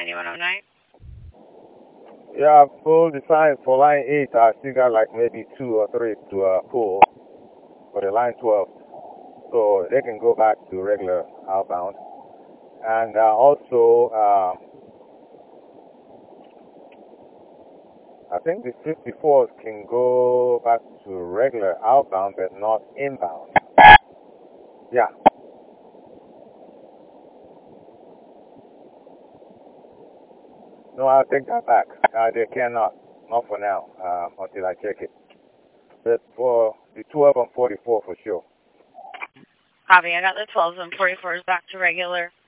9109. Yeah, full design for line 8. I still got like maybe 2 or 3 to pull for the line 12. So they can go back to regular outbound. And also, I think the 54s can go back to regular outbound, but not inbound. Yeah. No, I'll take that back. They cannot. Not for now, until I check it. But for the 12 and 44 for sure. Copy. I got the 12s and 44s back to regular.